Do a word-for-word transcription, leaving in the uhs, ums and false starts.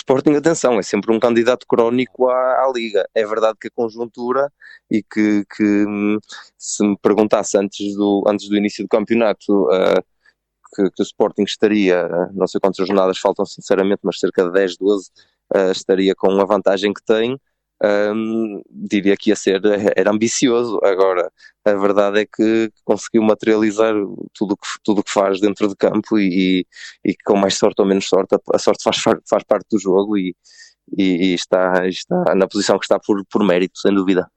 Sporting, atenção, é sempre um candidato crónico à, à Liga. É verdade que a conjuntura, e que, que hum, se me perguntasse antes do, antes do início do campeonato uh, que, que o Sporting estaria, uh, não sei quantas jornadas faltam sinceramente, mas cerca de dez, doze, uh, estaria com a vantagem que tem. Um, diria que ia ser, era ambicioso. Agora a verdade é que conseguiu materializar tudo que, tudo que faz dentro de campo, e, e com mais sorte ou menos sorte, a sorte faz, faz parte do jogo, e, e, e está, está na posição que está por, por mérito, sem dúvida.